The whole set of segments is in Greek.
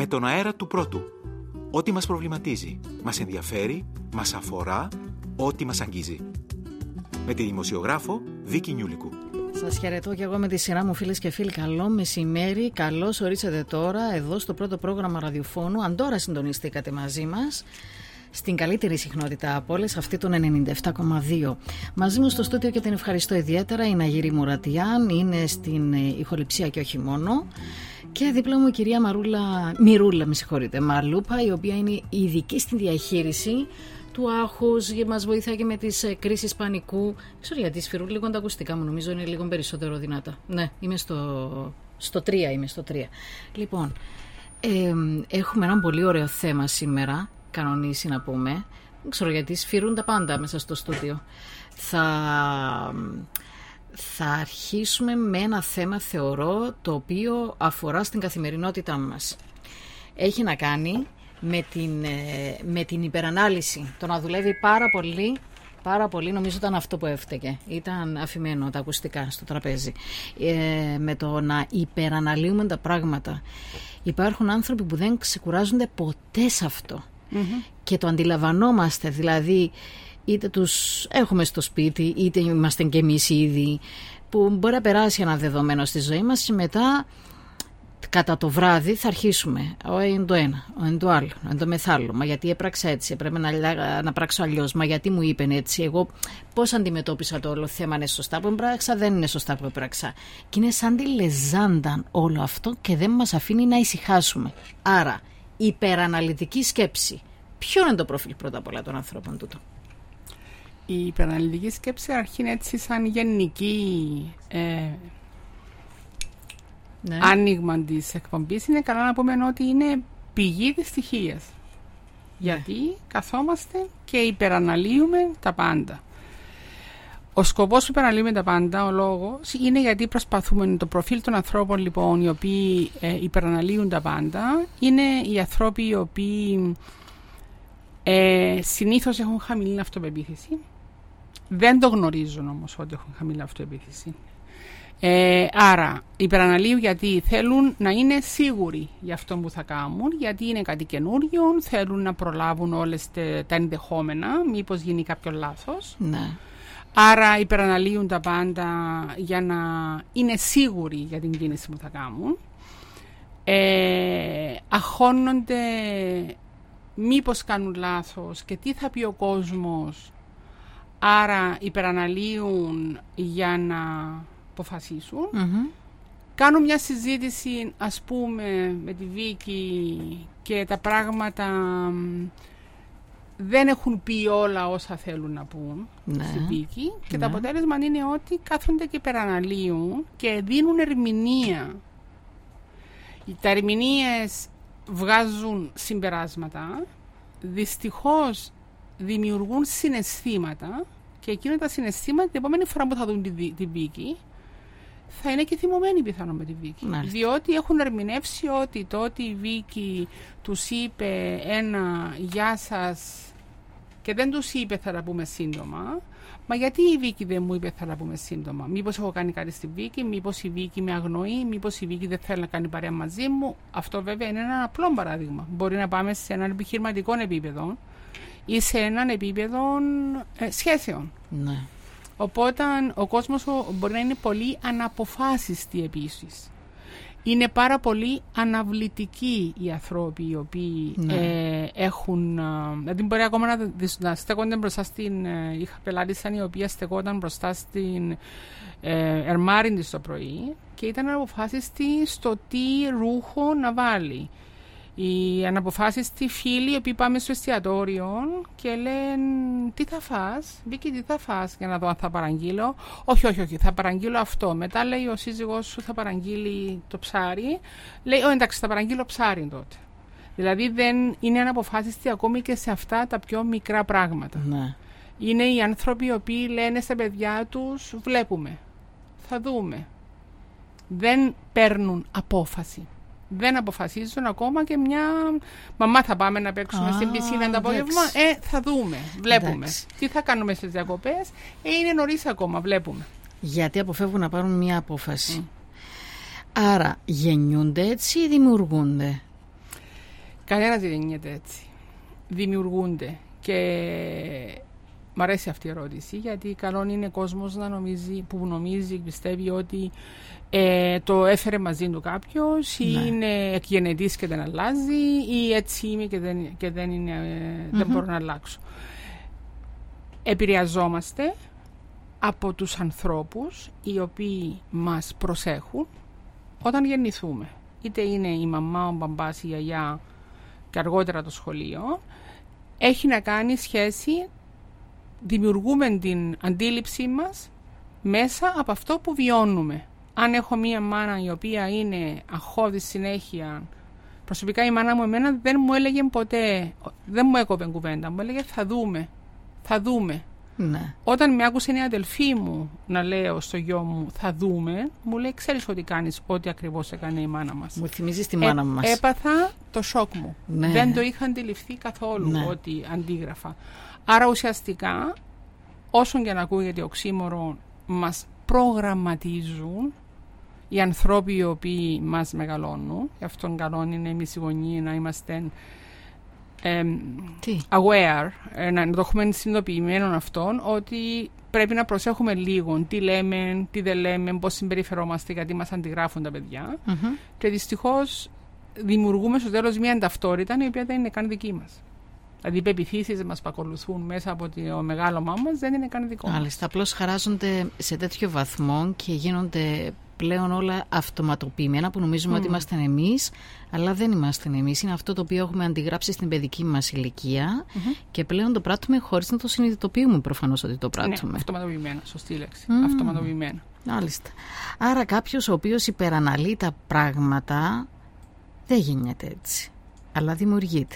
τον αέρα του πρώτου. Ό,τι μας προβληματίζει, μας ενδιαφέρει, μας αφορά, ό,τι μας αγγίζει. Με τη δημοσιογράφο Βίκη Νιούλικου. Σας χαιρετώ και εγώ με τη σειρά μου, φίλες και φίλοι. Καλό μεσημέρι, καλώς ορίσατε τώρα εδώ στο πρώτο πρόγραμμα ραδιοφώνου. Αν τώρα συντονιστήκατε μαζί μας, στην καλύτερη συχνότητα από όλες, αυτή των 97,2. Μαζί μου στο στούντιο και την ευχαριστώ ιδιαίτερα η Ναγίρη Μουρατιάν, είναι στην ηχοληψία και όχι μόνο. Και δίπλα μου η κυρία Μυρούλα Μαλούπα, η οποία είναι ειδική στην διαχείριση του άγχους, μας βοηθάει και με τις κρίσεις πανικού. Ξέρω γιατί σφυρούν λίγο τα ακουστικά μου, νομίζω είναι λίγο περισσότερο δυνατά. Ναι, είμαι στο 3. Λοιπόν, έχουμε ένα πολύ ωραίο θέμα σήμερα, κανονίσει να πούμε. Δεν ξέρω γιατί σφυρούν τα πάντα μέσα στο στούντιο. Θα αρχίσουμε με ένα θέμα, θεωρώ, το οποίο αφορά στην καθημερινότητά μας. Έχει να κάνει με την υπερανάλυση. Το να δουλεύει πάρα πολύ, νομίζω ήταν αυτό που έφταιγε. Ήταν αφημένο τα ακουστικά στο τραπέζι. Με το να υπεραναλύουμε τα πράγματα. Υπάρχουν άνθρωποι που δεν ξεκουράζονται ποτέ σε αυτό. Mm-hmm. Και το αντιλαμβανόμαστε, δηλαδή είτε τους έχουμε στο σπίτι, είτε είμαστε και εμείς ήδη, που μπορεί να περάσει ένα δεδομένο στη ζωή μας και μετά κατά το βράδυ θα αρχίσουμε. Είναι το ένα, είναι το άλλο, είναι το μεθάλλο. Μα γιατί έπραξα έτσι, έπρεπε να πράξω αλλιώς. Μα γιατί μου είπεν έτσι, εγώ πώς αντιμετώπισα το όλο θέμα, είναι σωστά που έπραξα, δεν είναι σωστά που έπραξα. Και είναι σαν τη λεζάντα όλο αυτό και δεν μας αφήνει να ησυχάσουμε. Άρα, υπεραναλυτική σκέψη. Ποιο είναι το προφίλ πρώτα απ' όλα των ανθρώπων τούτο? Η υπεραναλυτική σκέψη αρχή έτσι σαν γενική άνοιγμα της εκπομπής. Είναι καλά να πούμε ότι είναι πηγή δυστυχίας. Γιατί καθόμαστε και υπεραναλύουμε τα πάντα. Ο σκοπός που υπεραναλύουμε τα πάντα, ο λόγος, είναι γιατί προσπαθούμε το προφίλ των ανθρώπων λοιπόν οι οποίοι υπεραναλύουν τα πάντα, είναι οι άνθρωποι οι οποίοι συνήθως έχουν χαμηλή αυτοπεποίθηση. Δεν το γνωρίζουν όμως ότι έχουν χαμηλή αυτοπεποίθηση. Άρα υπεραναλύουν γιατί θέλουν να είναι σίγουροι για αυτό που θα κάνουν, γιατί είναι κάτι καινούριο, θέλουν να προλάβουν όλες τα ενδεχόμενα, μήπως γίνει κάποιο λάθος. Ναι. Άρα υπεραναλύουν τα πάντα για να είναι σίγουροι για την κίνηση που θα κάνουν. Αγχώνονται μήπως κάνουν λάθος και τι θα πει ο κόσμος. Άρα υπεραναλύουν για να αποφασίσουν. Mm-hmm. Κάνουν μια συζήτηση, ας πούμε, με τη Βίκη και τα πράγματα δεν έχουν πει όλα όσα θέλουν να πούν στη Βίκη και το αποτέλεσμα είναι ότι κάθονται και υπεραναλύουν και δίνουν ερμηνεία. Τα ερμηνείες βγάζουν συμπεράσματα, δυστυχώς δημιουργούν συναισθήματα και εκείνα τα συναισθήματα την επόμενη φορά που θα δουν τη Βίκη θα είναι και θυμωμένοι πιθανόν με τη Βίκη. Μάλιστα. Διότι έχουν ερμηνεύσει ότι τότε η Βίκη τους είπε ένα γεια σας και δεν τους είπε θα τα πούμε σύντομα. Μα γιατί η Βίκη δεν μου είπε θα τα πούμε σύντομα? Μήπως έχω κάνει κάτι στη Βίκη, μήπως η Βίκη με αγνοεί, μήπως η Βίκη δεν θέλει να κάνει παρέα μαζί μου? Αυτό βέβαια είναι ένα απλό παράδειγμα. Μπορεί να πάμε σε έναν επιχειρηματικό επίπεδο ή σε έναν επίπεδο σχέσεων. Ναι. Οπότε ο κόσμος μπορεί να είναι πολύ αναποφάσιστη επίσης. Είναι πάρα πολύ αναβλητικοί οι άνθρωποι οι οποίοι έχουν... Δηλαδή μπορεί ακόμα να στέκονται μπροστά στην... Είχα πελάτησαν η οποία στεκόταν μπροστά στην ερμάριν της το πρωί και ήταν αναποφάσιστη στο τι ρούχο να βάλει. Οι αναποφάσιστοι φίλοι οι οποίοι πάμε στο εστιατόριο και λένε τι θα φας, Βίκη τι θα φας, για να δω αν θα παραγγείλω. Όχι, θα παραγγείλω αυτό. Μετά λέει ο σύζυγός σου θα παραγγείλει το ψάρι. Λέει εντάξει θα παραγγείλω ψάρι τότε. Δηλαδή δεν είναι αναποφάσιστοι ακόμη και σε αυτά τα πιο μικρά πράγματα. Ναι. Είναι οι άνθρωποι οι οποίοι λένε στα παιδιά τους βλέπουμε, θα δούμε. Δεν παίρνουν απόφαση. Δεν αποφασίζουν ακόμα και μια μαμά θα πάμε να παίξουμε στην πισίνα το απόγευμα. Θα δούμε, βλέπουμε. Εντάξει. Τι θα κάνουμε στις διακοπές. Είναι νωρίς ακόμα, βλέπουμε. Γιατί αποφεύγουν να πάρουν μια απόφαση. Άρα γεννιούνται έτσι ή δημιουργούνται? Κανένας δεν γίνεται έτσι. Δημιουργούνται. Και μ' αρέσει αυτή η ερώτηση, γιατί καλό είναι κόσμος που νομίζει, πιστεύει ότι το έφερε μαζί του κάποιος, ή είναι εκγενετής και δεν αλλάζει, ή έτσι είμαι και δεν μπορώ να αλλάξω. Επηρεαζόμαστε από τους ανθρώπους οι οποίοι μας προσέχουν όταν γεννηθούμε. Είτε είναι η μαμά, ο μπαμπάς, η γιαγιά και αργότερα το σχολείο. Έχει να κάνει σχέση, δημιουργούμε την αντίληψή μας μέσα από αυτό που βιώνουμε. Αν έχω μία μάνα η οποία είναι αχώδης συνέχεια, προσωπικά η μάνα μου εμένα δεν μου έλεγε ποτέ, δεν μου έκοβε κουβέντα, μου έλεγε θα δούμε. Ναι. Όταν με άκουσε η αδελφή μου να λέω στο γιο μου θα δούμε, μου λέει ξέρεις ότι κάνεις ό,τι ακριβώς έκανε η μάνα μας. Μου θυμίζεις τη μάνα μας. Έπαθα το σοκ μου. Ναι. Δεν το είχα αντιληφθεί καθόλου ότι αντίγραφα. Άρα ουσιαστικά όσον και να ακούγεται οξύμορο, μας προγραμματίζουν οι ανθρώποι οι οποίοι μας μεγαλώνουν. Γι' αυτόν καλό είναι εμείς οι γονείς να είμαστε aware, να το έχουμε συνειδητοποιημένο αυτόν, ότι πρέπει να προσέχουμε λίγο τι λέμε, τι δεν λέμε, πώς συμπεριφερόμαστε, γιατί μας αντιγράφουν τα παιδιά. Και δυστυχώς δημιουργούμε στο τέλος μια ταυτότητα η οποία δεν είναι καν δική μας. Δηλαδή οι πεποιθήσεις μας που ακολουθούν μέσα από το μεγάλωμά μας δεν είναι καν δικό μας. Μάλιστα, απλώς χαράζονται σε τέτοιο βαθμό και γίνονται πλέον όλα αυτοματοποιημένα που νομίζουμε ότι είμαστε εμείς, αλλά δεν είμαστε εμείς. Είναι αυτό το οποίο έχουμε αντιγράψει στην παιδική μας ηλικία και πλέον το πράττουμε χωρίς να το συνειδητοποιούμε προφανώς ότι το πράττουμε. Ναι, αυτοματοποιημένα, σωστή λέξη. Αυτοματοποιημένα. Μάλιστα. Άρα κάποιος ο οποίος υπεραναλύει τα πράγματα δεν γίνεται έτσι, αλλά δημιουργείται.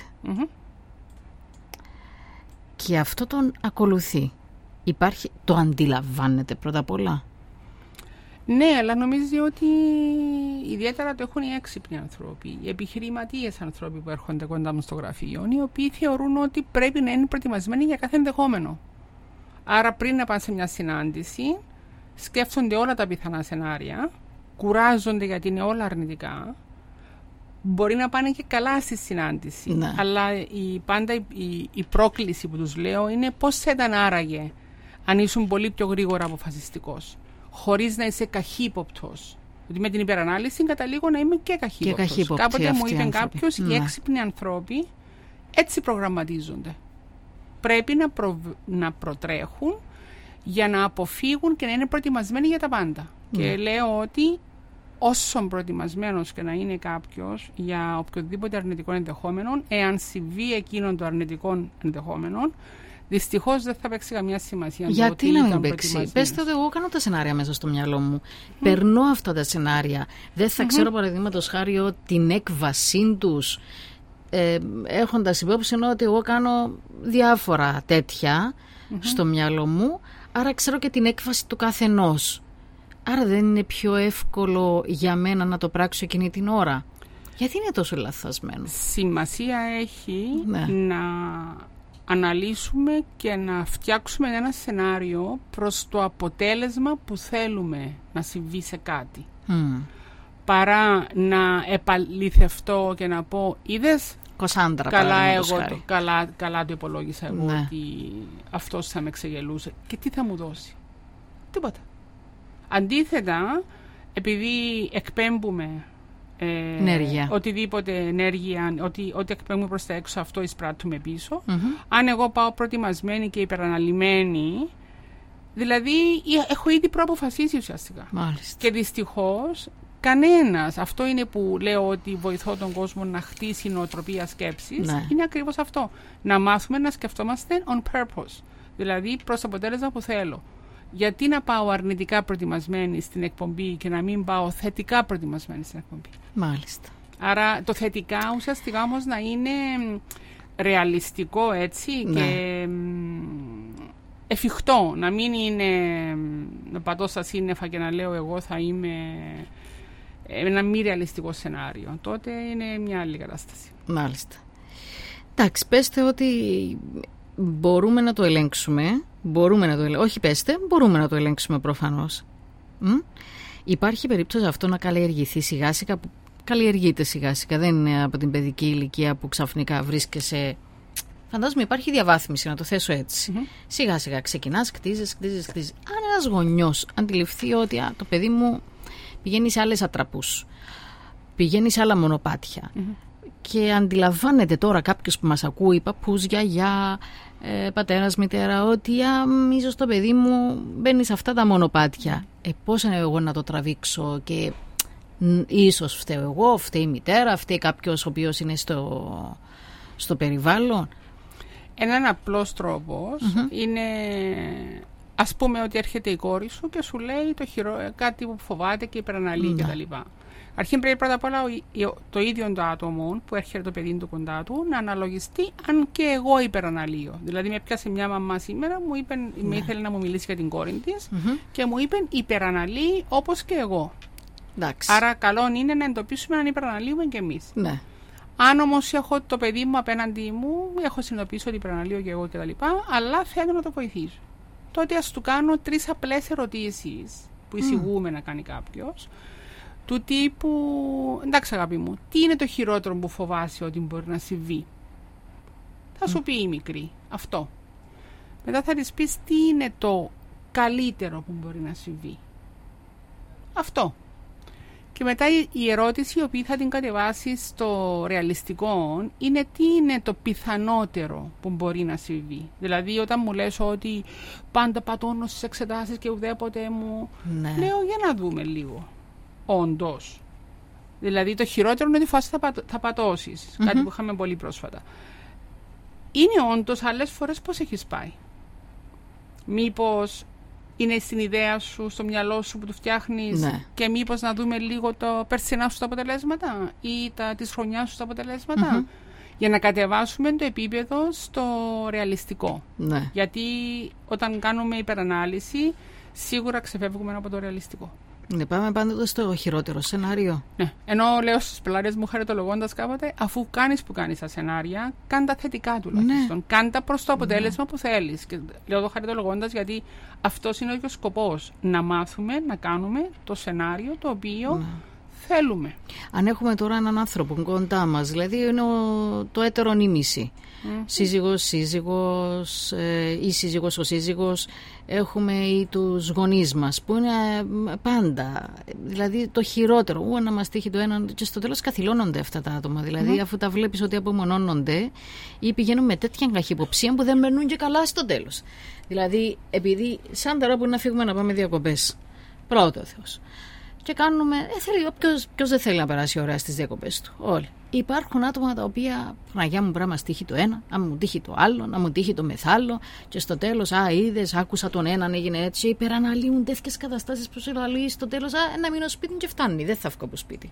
Και αυτό τον ακολουθεί. Το αντιλαμβάνεται πρώτα απ' όλα. Ναι, αλλά νομίζει ότι ιδιαίτερα το έχουν οι έξυπνοι άνθρωποι, οι επιχειρηματίες άνθρωποι που έρχονται κοντά μου στο γραφείο, οι οποίοι θεωρούν ότι πρέπει να είναι προετοιμασμένοι για κάθε ενδεχόμενο. Άρα πριν να πάνε σε μια συνάντηση, σκέφτονται όλα τα πιθανά σενάρια, κουράζονται γιατί είναι όλα αρνητικά. Μπορεί να πάνε και καλά στη συνάντηση, αλλά πάντα η πρόκληση που τους λέω είναι πώς θα ήταν άραγε αν ήσουν πολύ πιο γρήγορα αποφασιστικός, χωρίς να είσαι καχύποπτος. Γιατί με την υπερανάλυση καταλήγω να είμαι και καχύποπτος. Κάποτε μου είπε κάποιος, οι έξυπνοι ανθρώποι έτσι προγραμματίζονται. Πρέπει να προτρέχουν για να αποφύγουν και να είναι προετοιμασμένοι για τα πάντα. Και λέω ότι όσο προετοιμασμένος και να είναι κάποιος για οποιοδήποτε αρνητικό ενδεχόμενο, εάν συμβεί εκείνον το αρνητικό ενδεχόμενο, δυστυχώς δεν θα παίξει καμία σημασία. Γιατί να μην παίξει? Πέστε ότι εγώ κάνω τα σενάρια μέσα στο μυαλό μου. Περνώ αυτά τα σενάρια. Δεν θα ξέρω, παραδείγματος χάρη, την έκβασή τους, έχοντας υπόψη ότι εγώ κάνω διάφορα τέτοια στο μυαλό μου, άρα ξέρω και την έκβαση του καθενός. Άρα δεν είναι πιο εύκολο για μένα να το πράξω εκείνη την ώρα? Γιατί είναι τόσο λαθασμένο? Σημασία έχει να αναλύσουμε και να φτιάξουμε ένα σενάριο προς το αποτέλεσμα που θέλουμε να συμβεί σε κάτι. Παρά να επαληθευτώ και να πω είδες, Κοσάντρα, καλά το υπολόγισα εγώ ότι αυτός θα με ξεγελούσε. Και τι θα μου δώσει? Τίποτα. Αντίθετα, επειδή εκπέμπουμε οτιδήποτε ενέργεια, ό,τι εκπέμπουμε προς τα έξω, αυτό εισπράττουμε πίσω. Αν εγώ πάω προετοιμασμένη και υπεραναλυμένη, δηλαδή έχω ήδη προαποφασίσει ουσιαστικά. Μάλιστα. Και δυστυχώς κανένας, αυτό είναι που λέω ότι βοηθώ τον κόσμο να χτίσει νοοτροπία σκέψης, είναι ακριβώς αυτό. Να μάθουμε να σκεφτόμαστε on purpose, δηλαδή προς το αποτέλεσμα που θέλω. Γιατί να πάω αρνητικά προετοιμασμένη στην εκπομπή και να μην πάω θετικά προετοιμασμένη στην εκπομπή? Μάλιστα. Άρα το θετικά ουσιαστικά όμως να είναι ρεαλιστικό, έτσι, και εφικτό. Να μην είναι να πατώ στα σύννεφα και να λέω εγώ θα είμαι ένα μη ρεαλιστικό σενάριο. Τότε είναι μια άλλη κατάσταση. Μάλιστα. Εντάξει, πέστε ότι μπορούμε να το ελέγξουμε. Όχι πέστε, μπορούμε να το ελέγξουμε προφανώς. Υπάρχει περίπτωση αυτό να καλλιεργηθεί σιγά σιγά καλλιεργείται σιγά σιγά. Δεν είναι από την παιδική ηλικία που ξαφνικά βρίσκεσαι. Φαντάζομαι υπάρχει διαβάθμιση, να το θέσω έτσι. Σιγά σιγά ξεκινάς, κτίζεις. Αν ένας γονιός αντιληφθεί ότι το παιδί μου πηγαίνει σε άλλες ατραπούς, πηγαίνει σε άλλα μονοπάτια και αντιλαμβάνεται τώρα κάποιος που μας ακούει, παππούς, γιαγιά, πατέρας, μητέρα, ότι ίσως το παιδί μου μπαίνει σε αυτά τα μονοπάτια. Πώς είναι εγώ να το τραβήξω και ίσως φταίω εγώ, φταίει η μητέρα, φταίει κάποιος ο οποίος είναι στο περιβάλλον. Έναν απλός τρόπος είναι, ας πούμε ότι έρχεται η κόρη σου και σου λέει κάτι που φοβάται και υπεραναλύει κτλ. Αρχήν πρέπει πρώτα απ' όλα το ίδιο το άτομο που έρχεται το παιδί του κοντά του να αναλογιστεί αν και εγώ υπεραναλύω. Δηλαδή με πιάσε μια μαμά σήμερα, με ήθελε να μου μιλήσει για την κόρη της και μου είπε υπεραναλύει όπως και εγώ. Εντάξει. Άρα καλό είναι να εντοπίσουμε αν υπεραναλύουμε κι εμείς. Ναι. Αν όμως έχω το παιδί μου απέναντί μου, έχω συνειδητοποιήσει ότι υπεραναλύω και εγώ κτλ. Αλλά θέλω να το βοηθήσω. Τότε ας του κάνω 3 απλές ερωτήσεις που εισηγούμε να κάνει κάποιος. Του τύπου, εντάξει αγάπη μου, τι είναι το χειρότερο που φοβάσαι ότι μπορεί να συμβεί? Θα σου πει η μικρή αυτό. Μετά θα της πεις τι είναι το καλύτερο που μπορεί να συμβεί. Αυτό. Και μετά η ερώτηση η οποία θα την κατεβάσει στο ρεαλιστικό είναι τι είναι το πιθανότερο που μπορεί να συμβεί. Δηλαδή όταν μου λες ότι πάντα πατώνω στις εξετάσεις και ουδέποτε μου λέω για να δούμε λίγο. Όντως. Δηλαδή το χειρότερο είναι ότι φάση θα πατώσεις. Κάτι που είχαμε πολύ πρόσφατα. Είναι όντως άλλες φορές πώς έχεις πάει? Μήπως είναι στην ιδέα σου, στο μυαλό σου που του φτιάχνεις και μήπως να δούμε λίγο το περσινά σου τα αποτελέσματα ή της χρονιάς σου τα αποτελέσματα για να κατεβάσουμε το επίπεδο στο ρεαλιστικό. Γιατί όταν κάνουμε υπερανάλυση σίγουρα ξεφεύγουμε από το ρεαλιστικό. Ναι, πάμε πάντοτε στο χειρότερο σενάριο. Ναι. Ενώ λέω στους πελάτες μου χαριτολογώντας κάποτε, αφού κάνεις τα σενάρια, κάν τα θετικά τουλάχιστον. Ναι. Κάν τα προς το αποτέλεσμα που θέλεις. Και λέω το χαριτολογώντας γιατί αυτός είναι και ο σκοπός. Να μάθουμε, να κάνουμε το σενάριο το οποίο θέλουμε. Αν έχουμε τώρα έναν άνθρωπο κοντά μας, δηλαδή είναι το έτερον ήμιση. Σύζυγος, ή σύζυγος, ο σύζυγος, έχουμε ή τους γονείς μας που είναι πάντα, δηλαδή το χειρότερο, να μας τύχει το ένα και στο τέλος καθυλώνονται αυτά τα άτομα, δηλαδή αφού τα βλέπεις ότι απομονώνονται ή πηγαίνουν με τέτοια καχυποψία που δεν μένουν και καλά στο τέλος. Δηλαδή επειδή σαν τώρα που είναι να φύγουμε να πάμε διακοπές, πρώτο ο Θεός, και κάνουμε, ποιος δεν θέλει να περάσει ωραία στις διακοπές του? Όλοι. Υπάρχουν άτομα τα οποία, Παναγιά μου, πρέπει να τύχει το ένα, να μου τύχει το άλλο, να μου τύχει το μεθάλλο, και στο τέλος, είδες, άκουσα τον έναν, έγινε έτσι, υπεραναλύουν τέτοιες καταστάσεις που σε λαλεί, στο τέλος, να μείνω σπίτι και φτάνει, δεν θα βγω από σπίτι.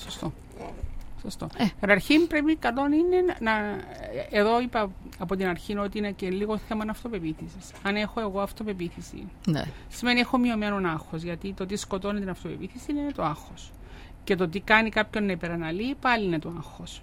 Σωστό. Καταρχήν πρέπει καλό είναι να. Εδώ είπα από την αρχή ότι είναι και λίγο θέμα αυτοπεποίθησης. Αν έχω εγώ αυτοπεποίθηση, σημαίνει έχω μειωμένο άγχος. Γιατί το τι σκοτώνει την αυτοπεποίθηση είναι το άγχος. Και το τι κάνει κάποιον να υπεραναλύει πάλι είναι το άγχος.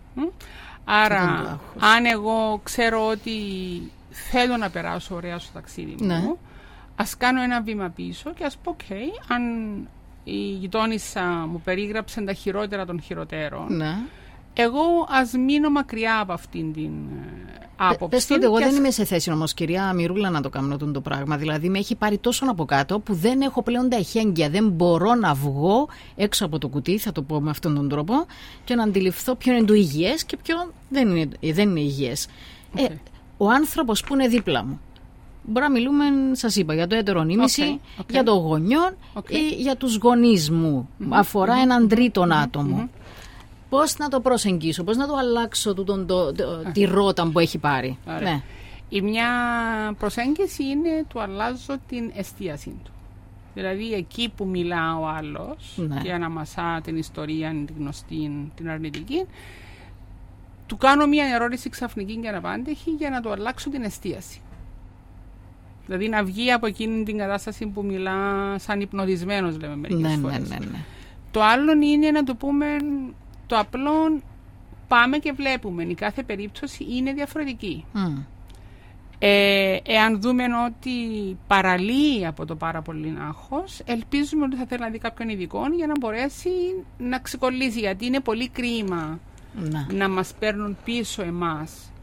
Άρα, αν εγώ ξέρω ότι θέλω να περάσω ωραία στο ταξίδι μου, ας κάνω ένα βήμα πίσω και ας πω, αν η γειτόνισσα μου περίγραψε τα χειρότερα των χειροτέρων, εγώ ας μείνω μακριά από αυτήν την άποψη. Πες τότε, εγώ δεν είμαι σε θέση όμως, κυρία Μυρούλα, να το κάνω το πράγμα. Δηλαδή με έχει πάρει τόσο από κάτω που δεν έχω πλέον τα εχέγγυα. Δεν μπορώ να βγω έξω από το κουτί, θα το πω με αυτόν τον τρόπο, και να αντιληφθώ ποιο είναι το υγιές και ποιο δεν είναι υγιές. Ο άνθρωπος που είναι δίπλα μου, μπορεί να μιλούμε, σας είπα, για το έτερον ήμιση, για το γονιόν ή για τους γονείς μου. Αφορά έναν τρίτον άτομο. Πώς να το προσεγγίσω, πώς να το αλλάξω τη ρότα που έχει πάρει. Ναι. Η μια προσέγγιση είναι του αλλάζω την εστίαση του. Δηλαδή εκεί που μιλά ο άλλος και αναμασά την ιστορία, την γνωστή, την αρνητική, του κάνω μια ερώτηση ξαφνική και αναπάντεχη για να του αλλάξω την εστίαση. Δηλαδή να βγει από εκείνη την κατάσταση που μιλά σαν υπνοτισμένος, λέμε μερικές φορές. Ναι. Το άλλο είναι να του πούμε το απλό, πάμε και βλέπουμε. Η κάθε περίπτωση είναι διαφορετική. Εάν δούμε ότι παραλύει από το πάρα πολύ άγχος, ελπίζουμε ότι θα θέλει να δει κάποιον ειδικό για να μπορέσει να ξεκολλήσει, γιατί είναι πολύ κρίμα να μας παίρνουν πίσω εμάς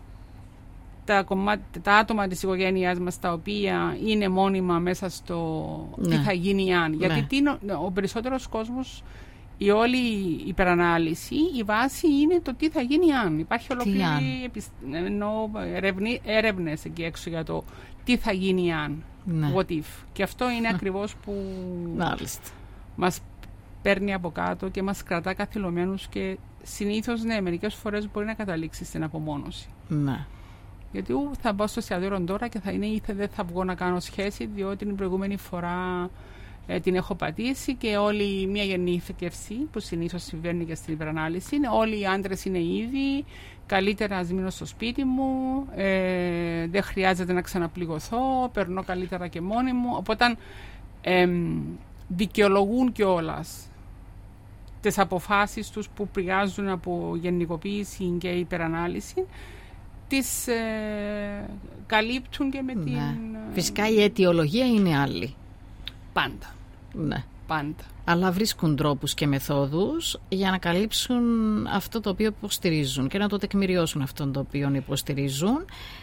τα άτομα της οικογένειάς μας, τα οποία είναι μόνιμα μέσα στο τι θα γίνει αν. Γιατί ο περισσότερος κόσμος, η όλη υπερανάλυση, η βάση είναι το τι θα γίνει αν. Υπάρχει ολόκληρη έρευνες εκεί έξω για το τι θα γίνει αν. What if. Και αυτό είναι ακριβώς που μας παίρνει από κάτω και μας κρατά καθυλωμένους, και συνήθως μερικές φορές μπορεί να καταλήξει στην απομόνωση. Γιατί θα μπω στο εστιατόριο τώρα και θα είναι ή δεν θα βγω να κάνω σχέση, διότι την προηγούμενη φορά την έχω πατήσει, και όλη μια γεννήθηκευση που συνήθως συμβαίνει και στην υπερανάλυση είναι όλοι οι άντρες είναι ήδη, καλύτερα ας μείνω στο σπίτι μου, δεν χρειάζεται να ξαναπληγωθώ, περνώ καλύτερα και μόνη μου. Οπότε δικαιολογούν κιόλας τις αποφάσεις τους που πηγάζουν από γενικοποίηση και υπερανάλυση, τις καλύπτουν και με την... Φυσικά η αιτιολογία είναι άλλη. Πάντα. Πάντα. Αλλά βρίσκουν τρόπους και μεθόδους για να καλύψουν αυτό το οποίο υποστηρίζουν και να το τεκμηριώσουν αυτό το οποίο υποστηρίζουν,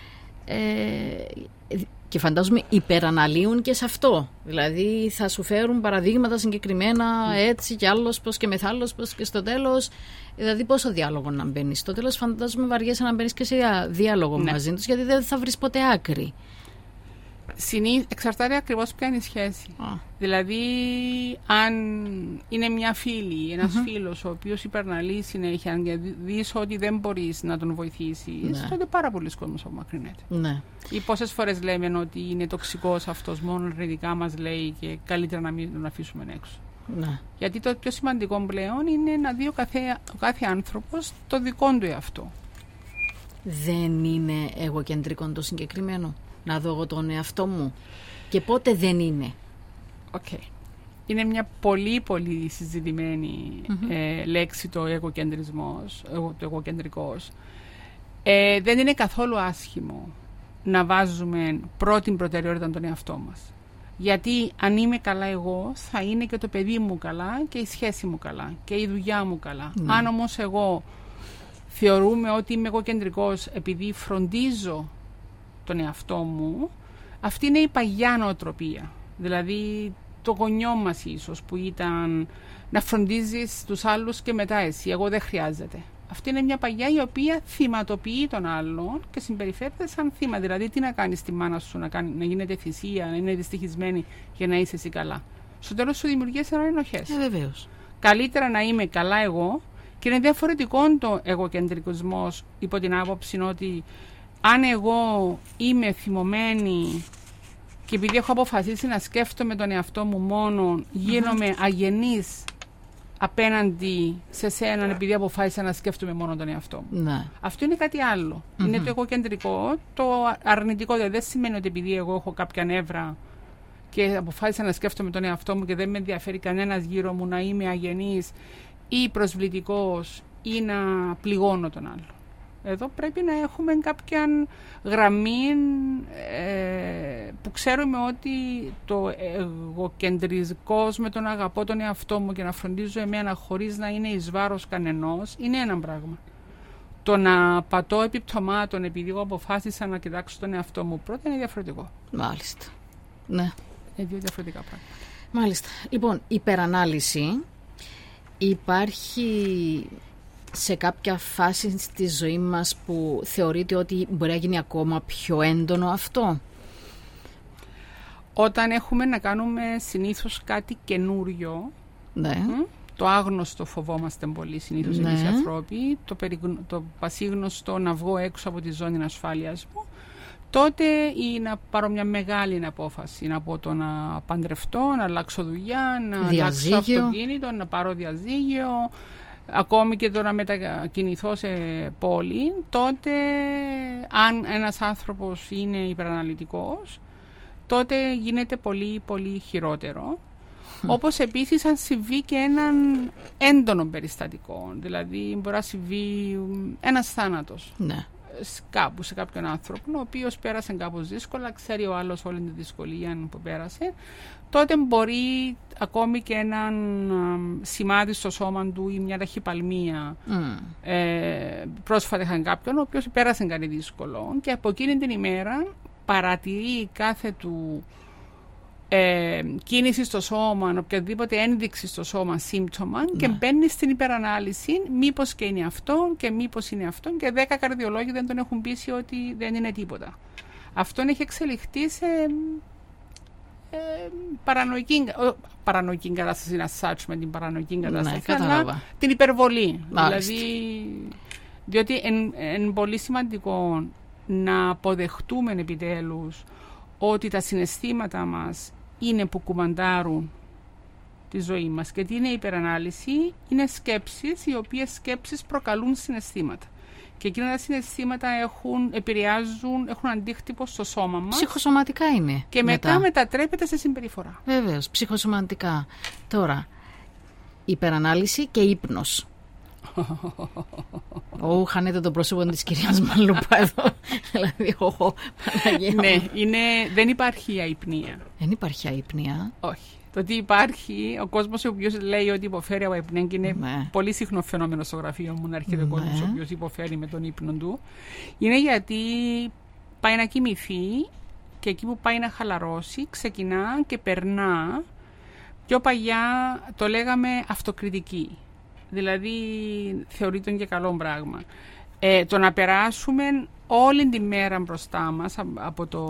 και φαντάζομαι υπεραναλύουν και σε αυτό. Δηλαδή θα σου φέρουν παραδείγματα συγκεκριμένα, έτσι και άλλος πως και μεθάλλος πως, και στο τέλος, δηλαδή πόσο διάλογο να μπαίνεις. Στο τέλος φαντάζομαι βαριέσαι να μπαίνεις και σε διάλογο μαζί τους, γιατί δεν θα βρεις ποτέ άκρη. Εξαρτάται ακριβώς ποια είναι η σχέση. Δηλαδή, αν είναι μια φίλη, ένας φίλος ο οποίος υπεραναλύει συνέχεια και δεις ότι δεν μπορείς να τον βοηθήσεις, τότε πάρα πολλοί κόσμος απομακρύνεται. Ή πόσες φορές λέμε ότι είναι τοξικός αυτός, μόνο αρνητικά μας λέει και καλύτερα να μην τον αφήσουμε έξω. Γιατί το πιο σημαντικό πλέον είναι να δει ο κάθε άνθρωπος το δικό του εαυτό. Δεν είναι εγωκεντρικό το συγκεκριμένο? Να δω εγώ τον εαυτό μου? Και πότε δεν είναι? Είναι μια πολύ πολύ συζητημένη λέξη το εγωκεντρισμός, το εγωκεντρικός. Δεν είναι καθόλου άσχημο να βάζουμε πρώτη προτεραιότητα τον εαυτό μας. Γιατί αν είμαι καλά εγώ, θα είναι και το παιδί μου καλά και η σχέση μου καλά και η δουλειά μου καλά. Αν όμως εγώ θεωρούμε ότι είμαι εγωκεντρικός επειδή φροντίζω τον εαυτό μου, αυτή είναι η παγιά νοοτροπία. Δηλαδή το γονιό μας ίσως που ήταν να φροντίζεις τους άλλους και μετά εσύ, εγώ δεν χρειάζεται. Αυτή είναι μια παγιά η οποία θυματοποιεί τον άλλον και συμπεριφέρεται σαν θύμα. Δηλαδή τι να κάνεις τη μάνα σου, να γίνεται θυσία, να είναι δυστυχισμένη για να είσαι εσύ καλά. Στο τέλος σου δημιουργείς ενοχές. Βεβαίως. Καλύτερα να είμαι καλά εγώ, και είναι διαφορετικό το εγωκεντρικισμός υπό την άποψη ότι αν εγώ είμαι θυμωμένη και επειδή έχω αποφασίσει να σκέφτομαι τον εαυτό μου μόνο, γίνομαι αγενής απέναντι σε σένα επειδή αποφάσισα να σκέφτομαι μόνο τον εαυτό μου. Αυτό είναι κάτι άλλο. Είναι το εγωκεντρικό, το αρνητικό. Δεν σημαίνει ότι επειδή εγώ έχω κάποια νεύρα και αποφάσισα να σκέφτομαι τον εαυτό μου και δεν με ενδιαφέρει κανένας γύρω μου, να είμαι αγενής ή προσβλητικός ή να πληγώνω τον άλλο. Εδώ πρέπει να έχουμε κάποια γραμμή που ξέρουμε ότι το εγωκεντρικός με τον αγαπώ τον εαυτό μου και να φροντίζω εμένα χωρίς να είναι εις βάρος κανενός είναι ένα πράγμα. Το να πατώ επιπτωμάτων επειδή εγώ αποφάσισα να κοιτάξω τον εαυτό μου πρώτα είναι διαφορετικό. Μάλιστα. Ναι. Είναι δύο διαφορετικά πράγματα. Μάλιστα. Λοιπόν, υπερανάλυση υπάρχει σε κάποια φάση στη ζωή μας που θεωρείτε ότι μπορεί να γίνει ακόμα πιο έντονο αυτό? Όταν έχουμε να κάνουμε συνήθως κάτι καινούριο, το άγνωστο φοβόμαστε πολύ συνήθως εμείς οι ανθρώποι, το πασίγνωστο να βγω έξω από τη ζώνη ασφάλειας μου, τότε ή να πάρω μια μεγάλη απόφαση, να πω το να παντρευτώ, να αλλάξω δουλειά, να αλλάξω αυτοκίνητο, να πάρω διαζύγιο, ακόμη και το να μετακινηθώ σε πόλη, τότε αν ένας άνθρωπος είναι υπεραναλυτικός, τότε γίνεται πολύ πολύ χειρότερο. Όπως επίσης αν συμβεί και έναν έντονο περιστατικό, δηλαδή μπορεί να συμβεί ένας θάνατος. κάπου σε κάποιον άνθρωπο, ο οποίος πέρασε κάπως δύσκολα, ξέρει ο άλλος όλη τη δυσκολία που πέρασε, τότε μπορεί ακόμη και έναν σημάδι στο σώμα του ή μια ταχυπαλμία. Πρόσφατα είχαν κάποιον ο οποίος πέρασε κάτι δύσκολο και από εκείνη την ημέρα παρατηρεί κάθε του κίνηση στο σώμα, οποιαδήποτε ένδειξη στο σώμα, σύμπτωμα, και μπαίνει στην υπερανάλυση μήπως και είναι αυτό και μήπως είναι αυτό, και 10 καρδιολόγοι δεν τον έχουν πείσει ότι δεν είναι τίποτα. Αυτόν έχει εξελιχθεί σε παρανοϊκή κατάσταση, να σάτσουμε την παρανοϊκή κατάσταση, αλλά την υπερβολή. Δηλαδή, διότι είναι πολύ σημαντικό να αποδεχτούμε επιτέλους ότι τα συναισθήματα μας είναι που κουμαντάρουν τη ζωή μας. Και τι είναι η υπερανάλυση? Είναι σκέψεις, οι οποίες σκέψεις προκαλούν συναισθήματα. Και εκείνα τα συναισθήματα επηρεάζουν, έχουν αντίκτυπο στο σώμα μας. Ψυχοσωματικά είναι. Και μετά μετατρέπεται σε συμπεριφορά. Βέβαιως, ψυχοσωματικά. Τώρα, υπερανάλυση και ύπνος. Χάνετε το πρόσωπο της κυρίας Μαλούπα εδώ. Δηλαδή, ναι, δεν υπάρχει αϊπνία. Δεν υπάρχει αϊπνία. Όχι. Το ότι υπάρχει ο κόσμος ο οποίος λέει ότι υποφέρει από αϊπνία, και είναι πολύ συχνό φαινόμενο στο γραφείο μου να έρχεται ο κόσμος ο οποίος υποφέρει με τον ύπνο του, είναι γιατί πάει να κοιμηθεί και εκεί που πάει να χαλαρώσει ξεκινά και περνά. Πιο παλιά το λέγαμε αυτοκριτική. Δηλαδή θεωρείται και καλό πράγμα. Το να περάσουμε όλη τη μέρα μπροστά μας από το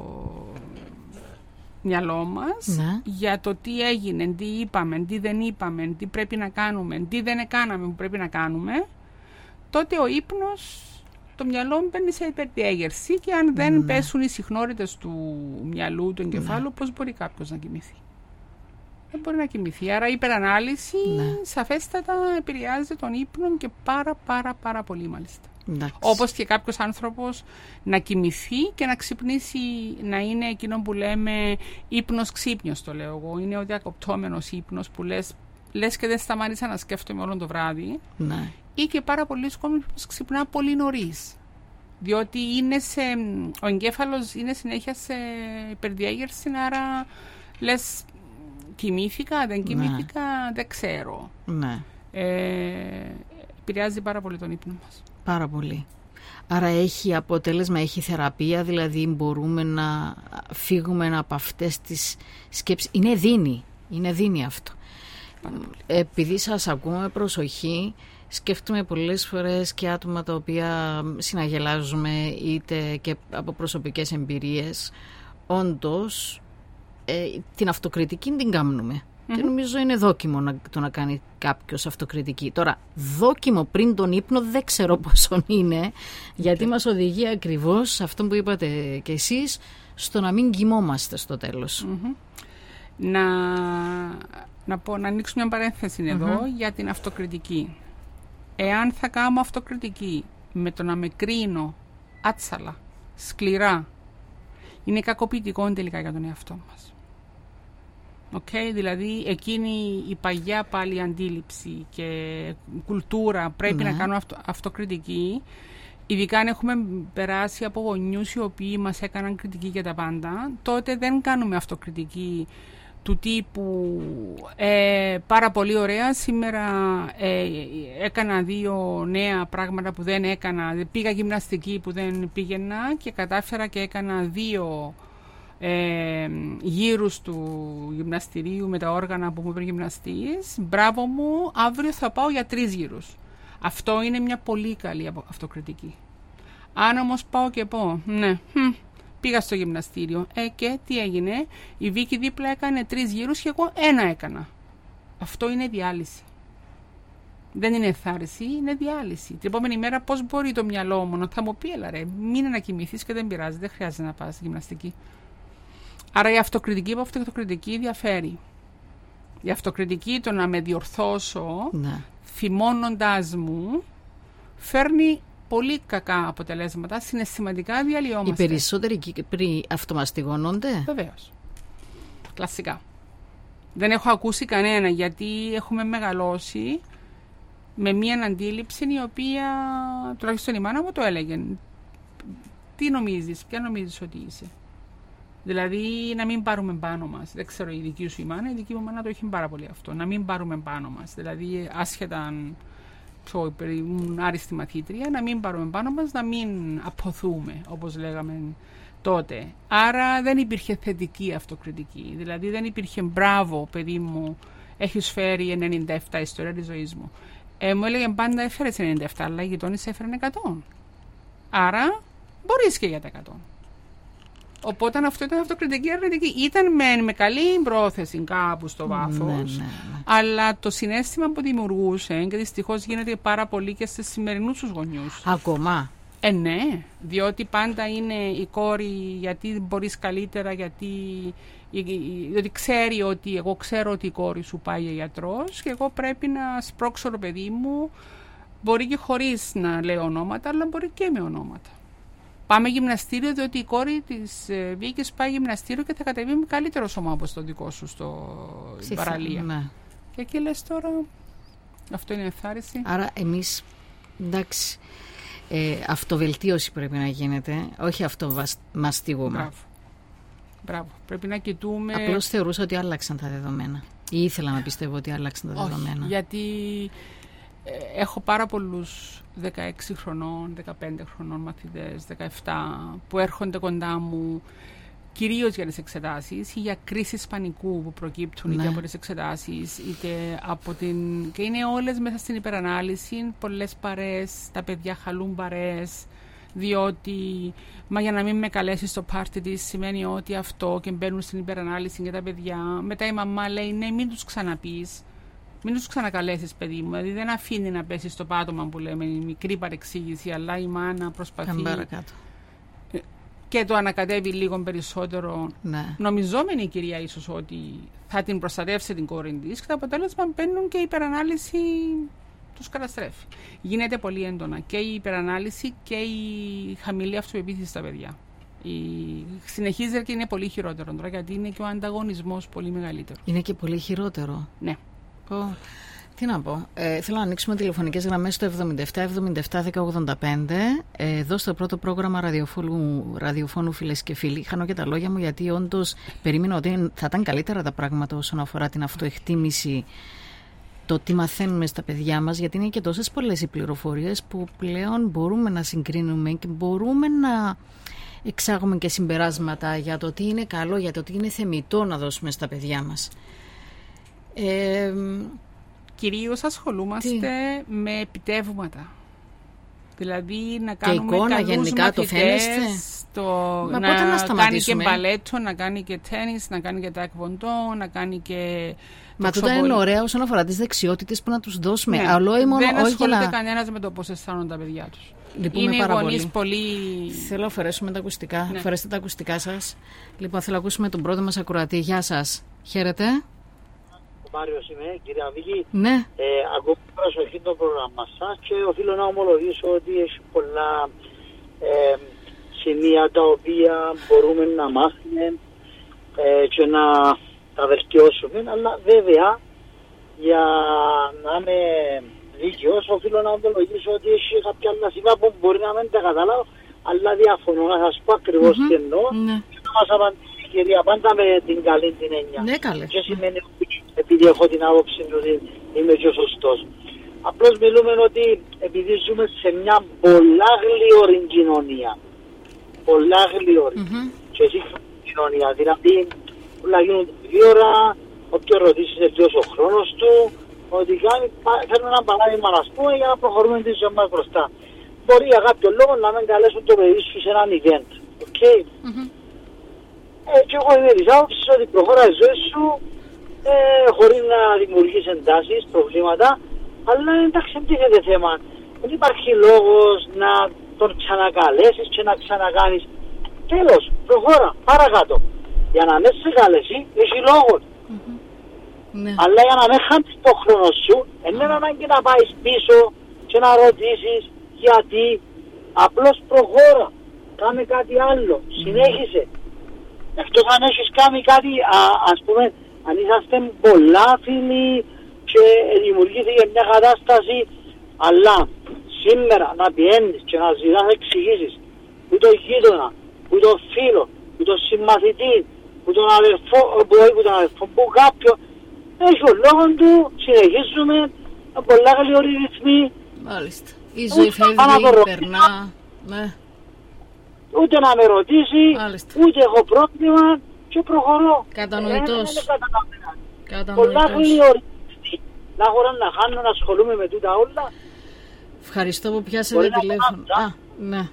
μυαλό μας για το τι έγινε, τι είπαμε, τι δεν είπαμε, τι πρέπει να κάνουμε, τι δεν έκαναμε που πρέπει να κάνουμε, τότε ο ύπνος, το μυαλό μπαίνει σε υπερδιέγερση, και αν δεν πέσουν οι συχνότητες του μυαλού, του εγκεφάλου, πώς μπορεί κάποιος να κοιμηθεί? Δεν μπορεί να κοιμηθεί. Άρα η υπερανάλυση σαφέστατα επηρεάζει τον ύπνο, και πάρα πολύ μάλιστα. Όπως και κάποιος άνθρωπος να κοιμηθεί και να ξυπνήσει, να είναι εκείνο που λέμε ύπνος ξύπνιος, το λέω εγώ. Είναι ο διακοπτόμενος ύπνος που λες και δεν σταμάτησα να σκέφτομαι όλο το βράδυ. Ή και πάρα πολλοί κόσμοι ξυπνά πολύ νωρίς. Διότι ο εγκέφαλος είναι συνέχεια σε υπερδιέγερση, άρα λες κοιμήθηκα, δεν κοιμήθηκα, δεν ξέρω. Επηρεάζει πάρα πολύ τον ύπνο μας. Πάρα πολύ. Άρα έχει αποτέλεσμα, έχει θεραπεία, δηλαδή μπορούμε να φύγουμε από αυτές τις σκέψεις. Είναι δίνη αυτό. Επειδή σας ακούμε με προσοχή, σκέφτομαι πολλές φορές και άτομα τα οποία συναγελάζουμε, είτε και από προσωπικές εμπειρίες. Όντως, την αυτοκριτική την κάνουμε. Και νομίζω είναι δόκιμο το να κάνει κάποιος αυτοκριτική. Τώρα, δόκιμο πριν τον ύπνο δεν ξέρω πόσο είναι, γιατί μας οδηγεί ακριβώς αυτό που είπατε και εσείς, στο να μην κοιμόμαστε στο τέλος. Να ανοίξω μια παρένθεση εδώ για την αυτοκριτική. Εάν θα κάνω αυτοκριτική με το να με κρίνω άτσαλα, σκληρά, είναι κακοποιητικό τελικά για τον εαυτό μας. Δηλαδή εκείνη η παγιά πάλι αντίληψη και κουλτούρα πρέπει να κάνουμε αυτοκριτική, ειδικά αν έχουμε περάσει από γονιούς οι οποίοι μας έκαναν κριτική για τα πάντα, τότε δεν κάνουμε αυτοκριτική του τύπου πάρα πολύ ωραία, σήμερα έκανα 2 νέα πράγματα που δεν έκανα, πήγα γυμναστική που δεν πήγαινα και κατάφερα και έκανα 2 γύρους του γυμναστηρίου με τα όργανα που μου είπε γυμναστής. Μπράβο μου, αύριο θα πάω για 3 γύρους. Αυτό είναι μια πολύ καλή αυτοκριτική. Αν όμως πάω και πω, πήγα στο γυμναστήριο και τι έγινε, η Βίκη δίπλα έκανε 3 γύρους και εγώ 1 έκανα. Αυτό είναι διάλυση. Δεν είναι εθάρρυνση, είναι διάλυση. Την επόμενη μέρα πώς μπορεί το μυαλό μου να θα μου πει, έλα ρε, μην ανακοιμηθείς και δεν πειράζει, δεν χρειάζεται να πας γυμναστική. Άρα η αυτοκριτική από αυτοκριτική διαφέρει. Η αυτοκριτική, το να με διορθώσω, θυμώνοντάς μου, φέρνει πολύ κακά αποτελέσματα, συναισθηματικά διαλυόμαστε. Οι περισσότεροι Κύπροι αυτομαστιγώνονται. Βεβαίως. Κλασικά. Δεν έχω ακούσει κανένα, γιατί έχουμε μεγαλώσει με μία αντίληψη η οποία, τουλάχιστον η μάνα μου το έλεγε, τι νομίζεις, ποια νομίζεις ότι είσαι? Δηλαδή να μην πάρουμε πάνω μας. Δεν ξέρω η δική σου η μάνα, η δική μου μάνα το έχει πάρα πολύ αυτό. Να μην πάρουμε πάνω μας. Δηλαδή άσχετα αν ήμουν άριστη μαθήτρια, να μην πάρουμε πάνω μας, να μην αποθούμε όπως λέγαμε τότε. Άρα δεν υπήρχε θετική αυτοκριτική. Δηλαδή δεν υπήρχε μπράβο παιδί μου, έχεις φέρει 97 ιστορία της ζωής μου. Μου έλεγε πάντα έφερες 97, αλλά οι γειτόνες έφεραν 100. Άρα μπορείς και για τα 100. Οπότε αυτό ήταν αυτοκριτική αρνητική. Ήταν με καλή πρόθεση κάπου στο βάθος, αλλά το συναίσθημα που δημιουργούσε, και δυστυχώς γίνεται πάρα πολύ και στις σημερινούς τους γονιούς. Ακόμα. Ναι, διότι πάντα είναι η κόρη, γιατί μπορείς καλύτερα, διότι ξέρει ότι εγώ ξέρω ότι η κόρη σου πάει για γιατρός και εγώ πρέπει να σπρώξω το παιδί μου, μπορεί και χωρίς να λέω ονόματα, αλλά μπορεί και με ονόματα. Πάμε γυμναστήριο, διότι η κόρη της Βίκης πάει γυμναστήριο και θα κατεβεί με καλύτερο σώμα από το δικό σου στην παραλία. Ναι. Και εκεί λες τώρα, αυτό είναι ενθάρρυνση. Άρα εμείς, εντάξει, αυτοβελτίωση πρέπει να γίνεται, όχι αυτομαστίγωμα. Μπράβο. Πρέπει να κοιτούμε. Απλώς θεωρούσα ότι άλλαξαν τα δεδομένα. Ή ήθελα να πιστεύω ότι άλλαξαν τα δεδομένα. Όχι, γιατί έχω πάρα πολλούς 16 χρονών, 15 χρονών μαθητές, 17 που έρχονται κοντά μου κυρίως για τις εξετάσεις ή για κρίσεις πανικού που προκύπτουν είτε από τις εξετάσεις είτε από και είναι όλες μέσα στην υπερανάλυση, πολλές παρέες, τα παιδιά χαλούν παρέες, διότι για να μην με καλέσει στο πάρτι της σημαίνει ότι αυτό, και μπαίνουν στην υπερανάλυση για τα παιδιά. Μετά η μαμά λέει ναι, μην τους ξαναπείς, μην τους ξανακαλέσεις παιδί μου, δηλαδή δεν αφήνει να πέσει στο πάτωμα που λέμε, η μικρή παρεξήγηση, αλλά η μάνα προσπαθεί και το ανακατεύει λίγο περισσότερο, νομιζόμενη η κυρία ίσως ότι θα την προστατεύσει την κόρη της, και το αποτέλεσμα μπαίνουν και η υπερανάλυση τους καταστρέφει. Γίνεται πολύ έντονα και η υπερανάλυση και η χαμηλή αυτοπεποίθηση στα παιδιά. Συνεχίζεται και είναι πολύ χειρότερο τώρα, γιατί είναι και ο ανταγωνισμός πολύ μεγαλύτερο. Είναι και πολύ χειρότερο. Ναι. Τι να πω. Θέλω να ανοίξουμε τηλεφωνικές γραμμές στο 77-1085. Εδώ στο πρώτο πρόγραμμα ραδιοφώνου φίλες και φίλοι. Χάνω και τα λόγια μου, γιατί όντως περίμενα ότι θα ήταν καλύτερα τα πράγματα όσον αφορά την αυτοεκτίμηση, το τι μαθαίνουμε στα παιδιά μας, γιατί είναι και τόσες πολλές οι πληροφορίες που πλέον μπορούμε να συγκρίνουμε και μπορούμε να εξάγουμε και συμπεράσματα για το τι είναι καλό, για το τι είναι θεμιτό να δώσουμε στα παιδιά μας. Κυρίως ασχολούμαστε με επιτεύγματα. Δηλαδή να κάνουμε και εικόνα, καλούς γενικά μαθητές, να κάνει και μπαλέτο, να κάνει και τένις, να κάνει και τάικβοντό, να κάνει και... Μα τότε είναι ωραία όσον αφορά τις δεξιότητες που να τους δώσουμε. Ναι, δεν ασχολείται κανένας με το πώς αισθάνονται τα παιδιά τους. Λυπούμε είναι πάρα πολύ. Θέλω να αφαιρέσουμε τα ακουστικά. Ναι. Αφαιρέστε τα ακουστικά σας. Λοιπόν, θέλω να ακούσουμε τον πρώτο μας ακροατή. Γεια σας. Χαίρετε. Μάριος είμαι, κυρία Βίκη. Ναι. Ακούω προσοχή το πρόγραμμα σας και οφείλω να ομολογήσω ότι έχει πολλά σημεία τα οποία μπορούμε να μάθουμε και να τα βελτιώσουμε, αλλά βέβαια για να είμαι δίκαιος οφείλω να ομολογήσω ότι έχει κάποια άλλα σημεία που μπορεί να μην τα καταλάβω, αλλά διαφωνώ να σας πω ακριβώς τι εννοώ και να μας απαντήσει η κυρία πάντα με την καλή την έννοια. Ναι, καλέ. Και σημαίνει ότι επειδή έχω την άποψη ότι είμαι και σωστός. Απλώς μιλούμε ότι επειδή ζούμε σε μια πολλά γλυόρη κοινωνία, πολλά γλυόρη και σύγχρονη κοινωνία, δηλαδή όλα γίνονται γλυόρα, όποιο ρωτήσεις τελειώσει ο χρόνος του, ότι κάνει, θέλω ένα παράδειγμα να πούμε για να προχωρούμε τη ζωή μας μπροστά. Μπορεί για κάποιο λόγο να μην καλέσουν το παιδί σου σε έναν event, okay? Και εγώ είμαι της άποψης ότι προχωράει η ζωή σου χωρίς να δημιουργείς εντάσεις, προβλήματα, αλλά εντάξει δεν τίθεται θέμα. Δεν υπάρχει λόγος να τον ξανακαλέσεις και να ξανακάνεις. Τέλος, προχώρα, παρακάτω. Για να μην σε καλέσει, έχει λόγο. Ναι. Αλλά για να μην χάνεις το χρόνο σου, δεν είναι ανάγκη να πάεις πίσω και να ρωτήσεις γιατί. Απλώς προχώρα, κάνε κάτι άλλο, συνέχισε. Εκτός αν έχεις κάνει κάτι, ας πούμε, αν είσαστε πολλά φίλοι και δημιουργήθηκε μια κατάσταση, αλλά σήμερα να πιένεις και να ζητάς εξηγήσεις που τον γείτονα, που τον φίλο, που τον συμμαθητή, που τον αδερφό, που κάποιον. Έχει ο λόγο του, συνεχίζουμε, πολλά γλυόροι ρυθμοί. Μάλιστα. Η ζωή φεύγει, περνά. Ναι. Ούτε να με ρωτήσει, ούτε έχω πρόβλημα και προχωρώ. Κατανοητός. Πολλά γλυόροι ρυθμοί. Να χωρώ να χάνω, να ασχολούμαι με τούτα όλα. Ευχαριστώ που πιάσετε τηλέφωνο. Ναι.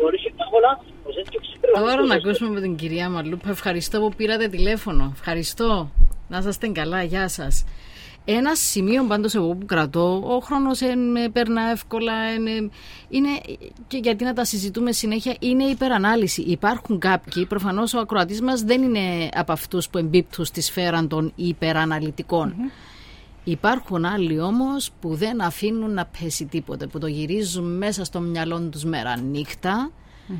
Τώρα να ακούσουμε με την κυρία Μαλούπα. Ευχαριστώ που πήρατε τηλέφωνο. Ευχαριστώ. Να είστε καλά. Γεια σας. Ένα σημείο πάντως εγώ που κρατώ, ο χρόνος περνά εύκολα, είναι, και γιατί να τα συζητούμε συνέχεια, είναι υπερανάλυση. Υπάρχουν κάποιοι, προφανώς ο ακροατής μας δεν είναι από αυτούς που εμπίπτουν στη σφαίρα των υπεραναλυτικών. Υπάρχουν άλλοι όμως που δεν αφήνουν να πέσει τίποτε, που το γυρίζουν μέσα στο μυαλό τους μέρα νύχτα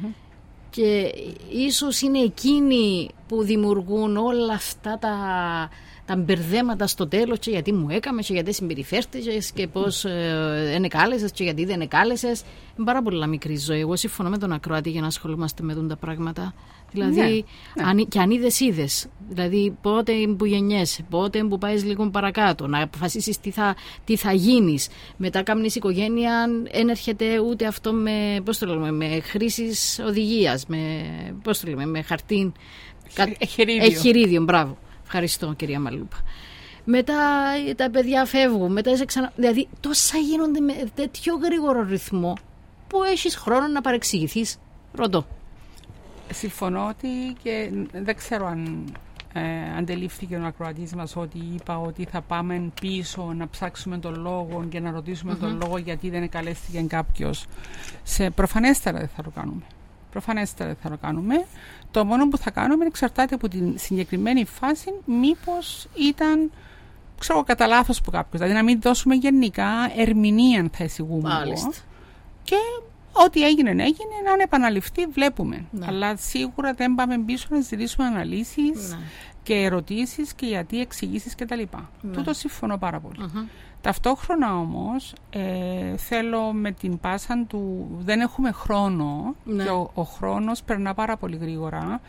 και ίσως είναι εκείνοι που δημιουργούν όλα αυτά τα μπερδέματα στο τέλος, και γιατί μου έκαμε και γιατί συμπεριφέρθηκες και πώς δεν εκάλεσες και γιατί δεν εκάλεσες. Είναι πάρα πολύ μικρή ζωή. Εγώ συμφωνώ με τον ακροατή για να ασχολούμαστε με τα πράγματα. Δηλαδή, και αν είδες. Δηλαδή, πότε που γεννιέσαι, πότε που πάεις λίγο παρακάτω, να αποφασίσεις τι θα γίνεις. Μετά κάνεις οικογένεια, δεν έρχεται ούτε αυτό με, με χρήσεις οδηγίας, με χαρτί. Εχειρίδιο, μπράβο. Ευχαριστώ, κυρία Μαλούπα. Μετά τα παιδιά φεύγουν, μετά είσαι ξανά. Δηλαδή, τόσα γίνονται με τέτοιο γρήγορο ρυθμό που έχεις χρόνο να παρεξηγηθείς. Ρωτώ. Συμφωνώ ότι, και δεν ξέρω αν αντελήφθηκε ο ακροατής μας ότι είπα ότι θα πάμε πίσω να ψάξουμε τον λόγο και να ρωτήσουμε τον λόγο γιατί δεν εκαλέστηκε κάποιος. Προφανέστερα δεν θα το κάνουμε. Προφανέστερα δεν θα το κάνουμε. Το μόνο που θα κάνουμε εξαρτάται από την συγκεκριμένη φάση, μήπως ήταν, κατά λάθος που κάποιος. Δηλαδή να μην δώσουμε γενικά ερμηνεία, θα εισηγούμε εγώ. Και ό,τι έγινε, να επαναληφθεί, βλέπουμε. Ναι. Αλλά σίγουρα δεν πάμε πίσω να ζητήσουμε αναλύσεις και ερωτήσεις και γιατί εξηγήσεις κτλ. Τούτο συμφωνώ πάρα πολύ. Ταυτόχρονα όμως θέλω με την πάσα του, δεν έχουμε χρόνο και ο χρόνος περνά πάρα πολύ γρήγορα,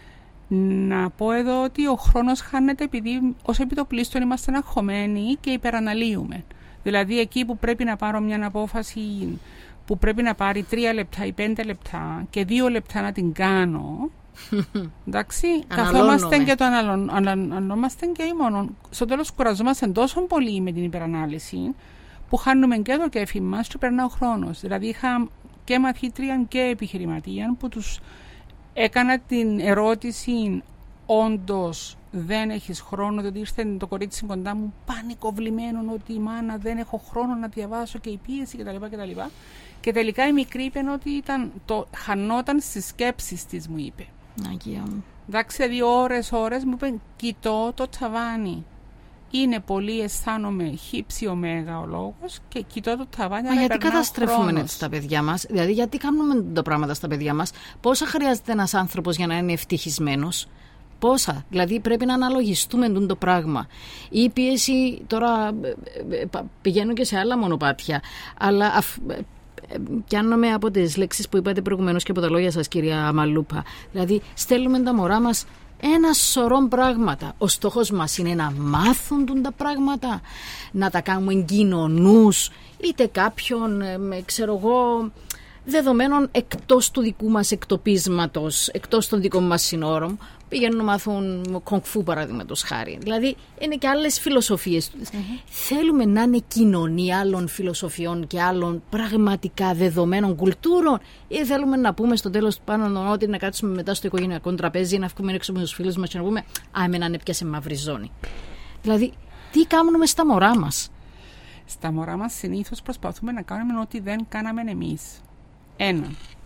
να πω εδώ ότι ο χρόνος χάνεται επειδή ως επιτοπλίστων είμαστε αγχωμένοι και υπεραναλύουμε. Δηλαδή εκεί που πρέπει να πάρω μια απόφαση που πρέπει να πάρει 3 λεπτά ή 5 λεπτά και 2 λεπτά να την κάνω, εντάξει, καθόμαστε και το αναλωνόμαστε και μόνο. Στο τέλος κουραζόμαστε τόσο πολύ με την υπερανάλυση που χάνουμε και το κέφι μας και περνά ο χρόνος. Δηλαδή είχα και μαθήτρια και επιχειρηματία που τους έκανα την ερώτηση, όντως δεν έχεις χρόνο, διότι ήρθε το κορίτσι κοντά μου πανικοβλημένο ότι η μάνα δεν έχω χρόνο να διαβάσω και η πίεση κτλ. Και τελικά η μικρή είπε ότι χανόταν στις σκέψεις της, μου είπε. Αγία μου. Εντάξει, δηλαδή ώρες μου είπε, κοιτώ το ταβάνι. Είναι πολύ, αισθάνομαι χύψη ωμέγα ο λόγος και κοιτώ το ταβάνι. Μα γιατί καταστρέφουμε έτσι τα παιδιά μας, δηλαδή γιατί κάνουμε τα πράγματα στα παιδιά μας, πόσα χρειάζεται ένας άνθρωπος για να είναι ευτυχισμένος? Πόσα, δηλαδή πρέπει να αναλογιστούμε το πράγμα. Η πίεση, τώρα πηγαίνω και σε άλλα μονοπάτια, αλλά πιάνομαι από τις λέξεις που είπατε προηγουμένως και από τα λόγια σας, κυρία Μαλούπα. Δηλαδή στέλνουμε τα μωρά μας ένα σωρό πράγματα. Ο στόχος μας είναι να μάθουν τα πράγματα, να τα κάνουμε κοινωνούς, είτε κάποιον, ξέρω εγώ, δεδομένων εκτός του δικού μας εκτοπίσματος, εκτός των δικών μας συνόρων, πηγαίνουν να μάθουν κονγκφού παραδείγματος χάρη. Δηλαδή είναι και άλλες φιλοσοφίες. Θέλουμε να είναι κοινωνία άλλων φιλοσοφιών και άλλων πραγματικά δεδομένων κουλτούρων, ή θέλουμε να πούμε στο τέλος πάνω ότι να κάτσουμε μετά στο οικογενειακό τραπέζι, να βγούμε έξω με τους φίλους μας και να πούμε εμένα έπιασε μαύρη ζώνη. Δηλαδή τι κάνουμε στα μωρά μας? Στα μωρά μας συνήθως προσπαθούμε να κάνουμε ό,τι δεν κάναμε εμείς. 1.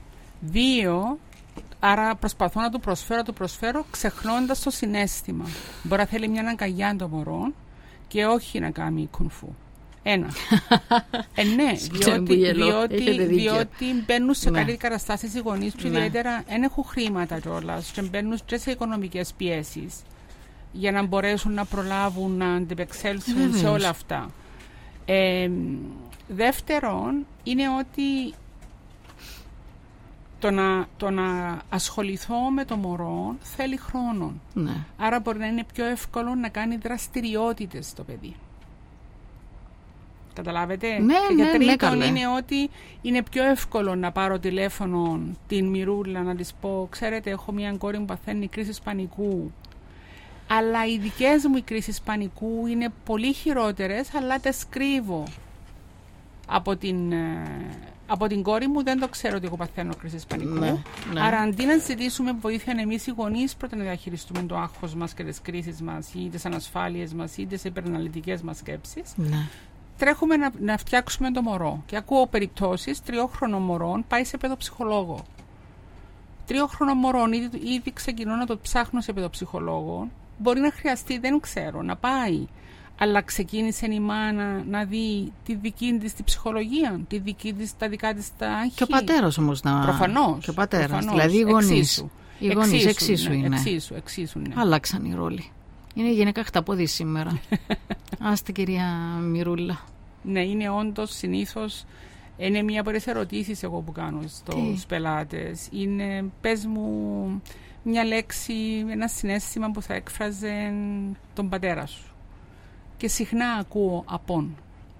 2. Άρα προσπαθώ να του προσφέρω ξεχνώντας το συναίσθημα. Μπορεί να θέλει μια αγκαλιά το μωρό και όχι να κάνει κουνφού. 1. Ναι, διότι μπαίνουν σε καλή καταστάσεις οι γονείς του, ιδιαίτερα δεν έχουν χρήματα κιόλας και μπαίνουν και σε οικονομικές πιέσεις για να μπορέσουν να προλάβουν να αντιπεξέλθουν σε όλα αυτά. Δεύτερον, είναι ότι Το να ασχοληθώ με το μωρό θέλει χρόνο. Ναι. Άρα μπορεί να είναι πιο εύκολο να κάνει δραστηριότητες το παιδί. Καταλάβετε? Ναι, και για τρίτον ναι, είναι ότι είναι πιο εύκολο να πάρω τηλέφωνο την Μυρούλα να της πω, ξέρετε, έχω μια κόρη που παθαίνει κρίσεις πανικού. Αλλά οι δικές μου οι κρίσεις πανικού είναι πολύ χειρότερες, αλλά τις κρύβω. Από την κόρη μου δεν το ξέρω ότι εγώ παθαίνω κρίσεις πανικού. Ναι. Άρα αντί να ζητήσουμε βοήθεια εμείς οι γονείς πρώτα να διαχειριστούμε το άγχος μας και τις κρίσεις μας ή τις ανασφάλειες μας ή τις υπεραναλυτικές μας σκέψεις, Ναι. τρέχουμε να φτιάξουμε το μωρό. Και ακούω περιπτώσεις 3χρονων μωρών πάει σε παιδοψυχολόγο. 3χρονων μωρών ήδη ξεκινώ να το ψάχνω σε παιδοψυχολόγο. Μπορεί να χρειαστεί, δεν ξέρω, να πάει. Αλλά ξεκίνησε η μάνα να δει τη δική της τη ψυχολογία, τα δικά της τα άγχη. Και ο πατέρας όμως να... Προφανώς. Και ο πατέρας, προφανώς. δηλαδή οι γονείς. Οι γονείς εξίσου είναι. Εξίσου, ναι. Αλλάξαν οι ρόλοι. Είναι γενικά χταπόδι σήμερα. Άστε κυρία Μυρούλα. Ναι, είναι όντως συνήθως. Είναι μία από τις ερωτήσεις εγώ που κάνω στους πελάτες. Είναι, πες μου μια λέξη, ένα συναίσθημα που θα έκφραζε τον πατέρα σου. Και συχνά ακούω απόν.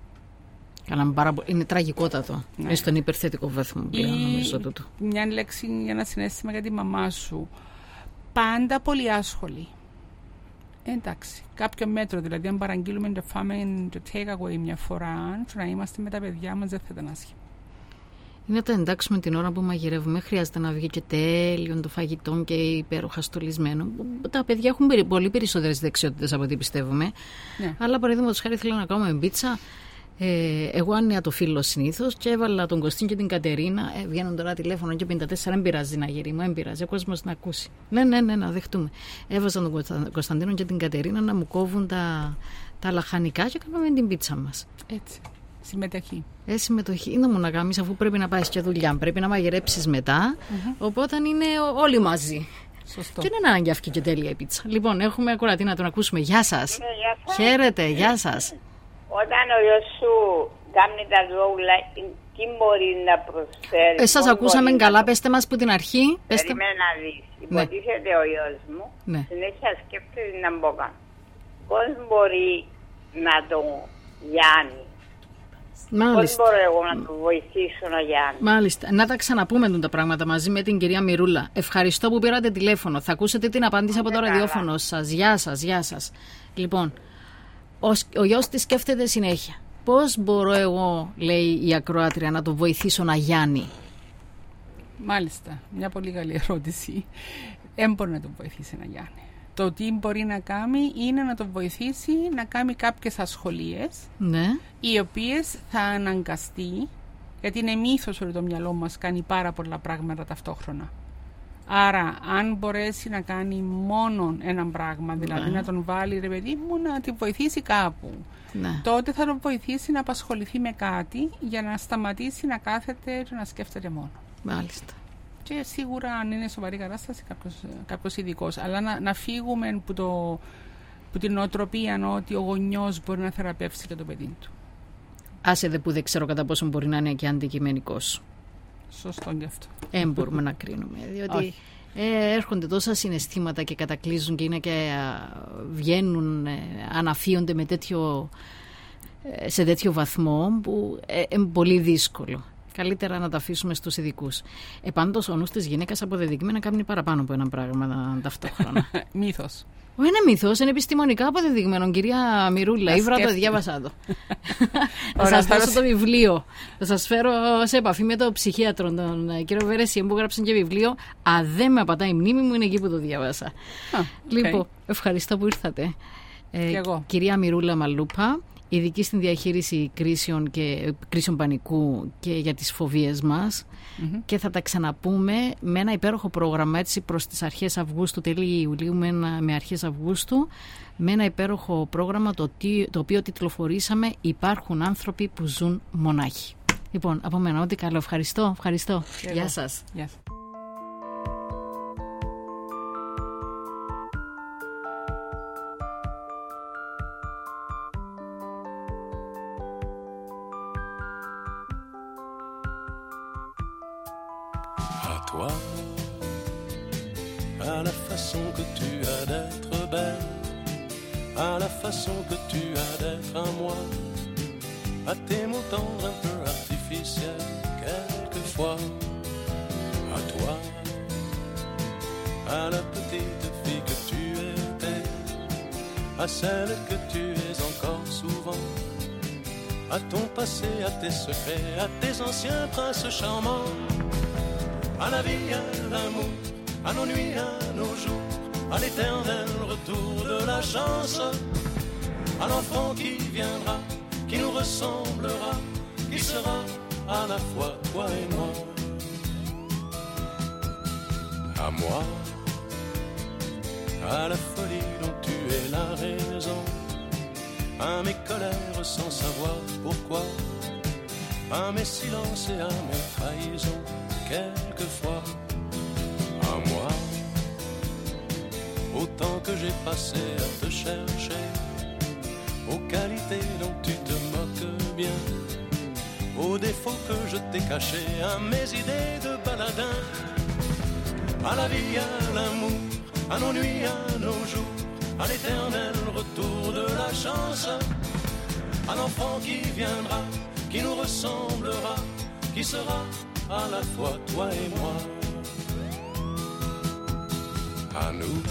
Καλά, είναι τραγικότατο. Ναι. Στον υπερθετικό βαθμό πλέον, νομίζω τούτο. Μια λέξη, ένα συναίσθημα για τη μαμά σου. Πάντα πολύ άσχολη. Εντάξει, κάποιο μέτρο, δηλαδή αν παραγγείλουμε το φάμε το takeaway μια φορά, να είμαστε με τα παιδιά μας δεν θα ήταν άσχημα. Είναι το εντάξουμε την ώρα που μαγειρεύουμε. Χρειάζεται να βγει και τέλειο το φαγητό και υπέροχα στολισμένο. Τα παιδιά έχουν πολύ περισσότερες δεξιότητες από ό,τι πιστεύουμε. Ναι. Αλλά παραδείγματος χάρη θέλω να κάνουμε πίτσα. Εγώ άνοιγα το φίλο συνήθως και έβαλα τον Κωστίν και την Κατερίνα. Βγαίνουν τώρα τηλέφωνο και 54, δεν πειράζει να γυρί μου, δεν πειράζει. Ο κόσμος να ακούσει. Ναι, να δεχτούμε. Έβαζα τον Κωνσταντίνο και την Κατερίνα να μου κόβουν τα λαχανικά και κάναμε την πίτσα μας. Έτσι. Συμμετοχή. Συμμετοχή. Είναι μου να κάνεις αφού πρέπει να πάεις και δουλειά. Πρέπει να μαγειρέψεις μετά. Οπότε είναι όλοι μαζί. Σωστό. Και δεν είναι ανάγκη αυτή και τέλεια η πίτσα. Λοιπόν, έχουμε ακουρατή να τον ακούσουμε. Γεια σας. Ναι, γεια σας. Χαίρετε, γεια σας. Όταν ο γιος σου κάνει τα δόουλα, τι μπορεί να προσφέρει? Σας ακούσαμε καλά, πέστε μας που την αρχή. Περίμενε να δεις. Υποτίθεται ο γιος μου, συνέχεια σκέφτεται να μπω καν. Πώς μπορεί να το γιάνει? Πώς μπορώ εγώ να του βοηθήσω να γιάνει? Μάλιστα. Να τα ξαναπούμε τα πράγματα μαζί με την κυρία Μυρούλα. Ευχαριστώ που πήρατε τηλέφωνο. Θα ακούσετε την απάντηση από το ραδιόφωνο σας. Γεια σας, γεια σας. Λοιπόν, ο γιος της σκέφτεται συνέχεια. Πώς μπορώ εγώ, λέει η ακροάτρια, να το βοηθήσω να γιάνει? Μάλιστα. Μια πολύ καλή ερώτηση. Δεν μπορεί να το βοηθήσει να γιάνει. Το τι μπορεί να κάνει είναι να το βοηθήσει να κάνει κάποιες ασχολίες, ναι, οι οποίες θα αναγκαστεί, γιατί είναι μύθος ότι το μυαλό μας κάνει πάρα πολλά πράγματα ταυτόχρονα. Άρα, αν μπορέσει να κάνει μόνο ένα πράγμα, δηλαδή να τον βάλει, ρε παιδί μου, να τη βοηθήσει κάπου, τότε θα τον βοηθήσει να απασχοληθεί με κάτι για να σταματήσει να κάθεται και να σκέφτεται μόνο. Μάλιστα. Και σίγουρα αν είναι σοβαρή κατάσταση κάποιος ειδικός. Αλλά να φύγουμε που την νοοτροπία ότι ο γονιός μπορεί να θεραπεύσει και το παιδί του. Άσε δε που δεν ξέρω κατά πόσο μπορεί να είναι και αντικειμενικός. Σωστό γι' αυτό. Μπορούμε να κρίνουμε. Διότι έρχονται τόσα συναισθήματα και κατακλείζουν και είναι και βγαίνουν, αναφύονται σε τέτοιο βαθμό που είναι πολύ δύσκολο. Καλύτερα να τα αφήσουμε στους ειδικούς. Πάντως ο νους της γυναίκας αποδεδειγμένα να κάνει παραπάνω από ένα πράγμα ταυτόχρονα. Μύθος. Είναι μύθος, είναι επιστημονικά αποδεδειγμένο. Κυρία Μυρούλα, ήβρα το, διάβασα το. Θα σας δώσω το βιβλίο. Θα σας φέρω σε επαφή με τον ψυχίατρο, τον κύριο Βερεσιέ, που γράψαν και βιβλίο. Αν δεν με απατάει η μνήμη μου, είναι εκεί που το διάβασα. Λοιπόν, ευχαριστώ που ήρθατε. Κυρία Μυρούλα Μαλούπα, ειδική στην διαχείριση κρίσεων πανικού και για τις φοβίες μας, και θα τα ξαναπούμε με ένα υπέροχο πρόγραμμα έτσι προς τις αρχές Αυγούστου, τέλη Ιουλίου με αρχές Αυγούστου, με ένα υπέροχο πρόγραμμα το οποίο τιτλοφορήσαμε «Υπάρχουν άνθρωποι που ζουν μονάχοι». Λοιπόν, από μένα ό,τι καλό. Ευχαριστώ. Γεια σας. toi, à la façon que tu as d'être belle, à la façon que tu as d'être à moi, à tes mots tendres un peu artificiels quelquefois, à toi, à la petite fille que tu étais, à celle que tu es encore souvent, à ton passé, à tes secrets, à tes anciens princes charmants, à la vie, à l'amour, à nos nuits, à nos jours, à l'éternel retour de la chance, à l'enfant qui viendra, qui nous ressemblera, qui sera à la fois toi et moi. À moi, à la folie dont tu es la raison, à mes colères sans savoir pourquoi, à mes silences et à mes trahisons quelquefois. À moi, au temps que j'ai passé à te chercher, aux qualités dont tu te moques bien, aux défauts que je t'ai cachés, à mes idées de baladin, à la vie, à l'amour, à nos nuits, à nos jours, à l'éternel retour de la chance, à l'enfant qui viendra, qui nous ressemblera, qui sera à la fois toi et moi. À nous,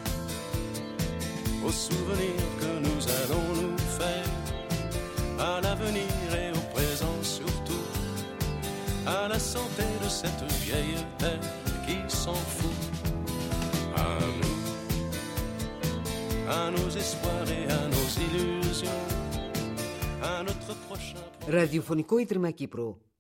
aux souvenirs que nous allons nous faire, à l'avenir et au présent surtout, à la santé de cette vieille terre qui s'en fout. À nous, à nos espoirs et à nos illusions, à notre prochain... Ραδιοφωνικό Ίδρυμα Κύπρου.